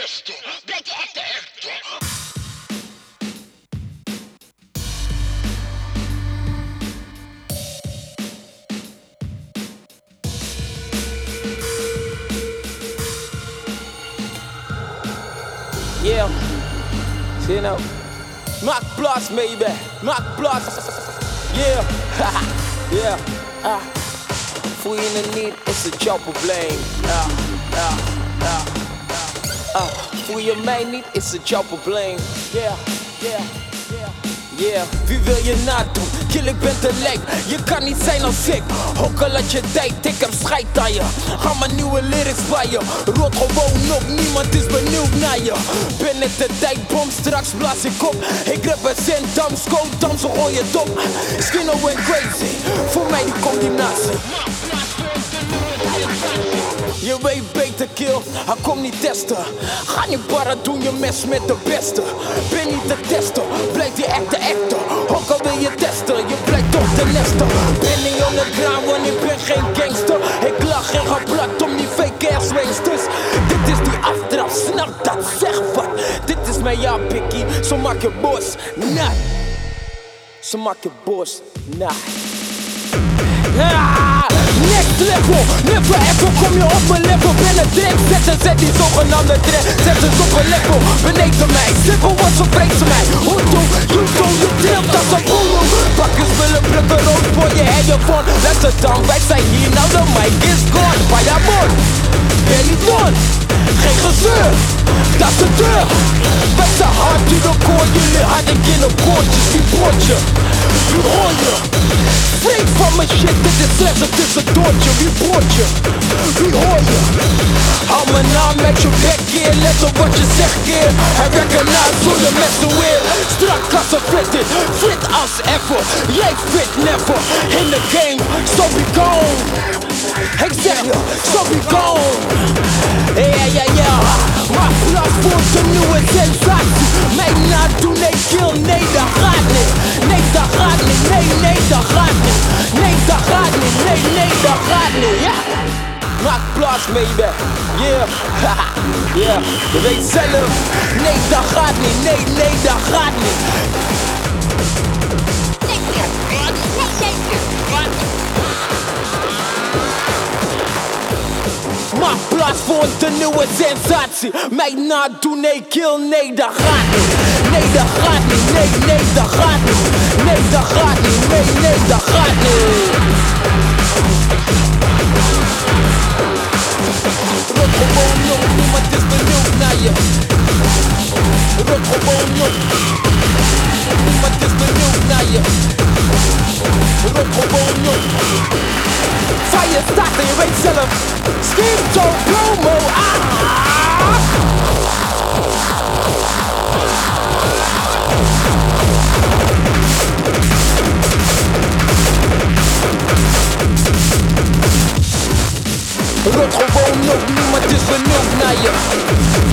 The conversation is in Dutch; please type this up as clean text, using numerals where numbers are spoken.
testen. Blijkt je echt de echte. Yeah, zie je nou? Maak plaats, baby, maak plaats. Yeah, yeah, voel je het niet, is het jouw probleem. Voel je mij niet, is het jouw probleem. Yeah, wie wil je nadoen? Kill, ik ben te lijp, je kan niet zijn als ik. Ook al had je tijd, ik heb scheid aan je. Ga maar nieuwe lyrics bij je. Rot gewoon op, niemand is benieuwd naar je. Binnen de tijdbom, straks blaas ik op. Ik represent Dam, Dam, zo gooi je het op. Skinno en crazy, voor mij die combinatie. Je weet beter, kill, hij komt niet testen. Ga niet barren, doen je mes met de beste. Ben niet te testen, blijf je echt de echte. Ook al wil je testen, je blijkt toch de nesten. Ben niet on the ground, want ik ben geen gangster. Ik lach en ga plat om die fake ass wasters. Dit is die aftrap, snap dat, zeg wat. Dit is mijn ja, pikkie, zo maak je boos nat. Zo maak je boos nat. Next level, never ever kom je op mijn level. Binnen drink, zet die zogenaamde drink. Zet het op een level, beneden mij. Simpel wat zo vreet ze mij. Hoe doe, je trilt als een boeroe. Pakkers willen plukken rood voor je en je phone. Let het dan, wij zijn hier, nou de mic is gone. Bij jouw mond, ben niet done. Geen gezeur, dat is de deur. Wij zijn hard to the core, jullie hadden in een koortjes. Wie broodje, wie hoor je? Vreemd van mijn shit, dit is slechts een tussendoortje. Wie broodje, wie hoor je? Hou mijn naam met je bek keer, let op wat je zegt keer. En recognize hoe je messen weer. Strak als een fitted, fit als ever. Jij fit never, in the game, so be gone. Ik zeg je, so be gone. Yeah. Maar plaats voor de nieuwe sensatie. Mij nadoen, nee kill, nee dat gaat niet. Nee dat gaat niet, nee dat gaat niet. Nee dat gaat niet, nee dat gaat niet, ja. Maak plaats, baby, yeah. Yeah, je weet zelf. Nee dat gaat niet, nee dat gaat niet. Maak plaats voor de nieuwe sensatie. Mij nadoen, nee kill, nee dat gaat niet. Nee dat gaat niet, nee dat gaat niet. Nee dat gaat niet, nee dat gaat niet. Rot gewoon op, niemand is benieuwd naar je. Rot gewoon op, niemand is benieuwd naar je. Rot gewoon op. Fire staat en je weet zelf. Scheme to promo, Rot gewoon op, niemand is benieuwd naar je.